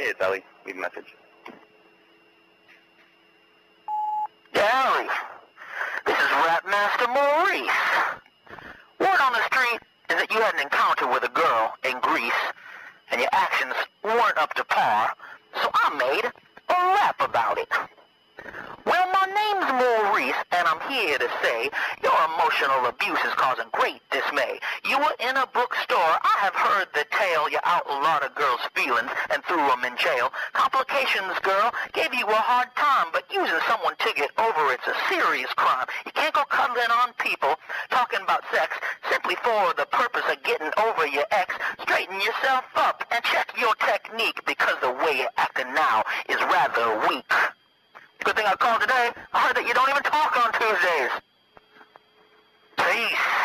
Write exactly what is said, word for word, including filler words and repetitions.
it's Ellie. Leave a message. Yeah, Ellie. This is Rapmaster Maurice. Word on the street is that you had an encounter with a girl in Greece, and your actions weren't up to par, so I made a rap about it. Well, my name's Maurice, and I'm here to say your emotional abuse is causing great dismay. You were in a bookstore. I have heard the tale. You outlawed a girl's feelings and threw them in jail. Complications, girl, gave you a hard time, but using someone to get over it's a serious crime. You can't go cuddling on people, talking about sex, simply for the purpose of getting over your ex. Straighten yourself up and check your technique, because the way you're acting now is rather weak. Good thing I called today. I heard that you don't even talk on Tuesdays. Peace.